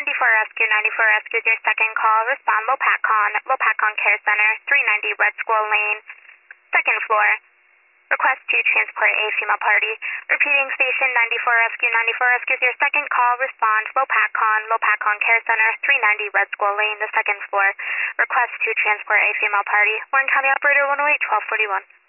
94 Rescue, 94 Rescue is your second call. Respond Lopatcon Care Center, 390 Red Squirrel Lane, second floor. Request to transport a female party. Repeating station 94 Rescue, 94 Rescue is your second call. Respond Lopatcon Care Center, 390 Red Squirrel Lane, the second floor. Request to transport a female party. Warren County Operator 108, 1241.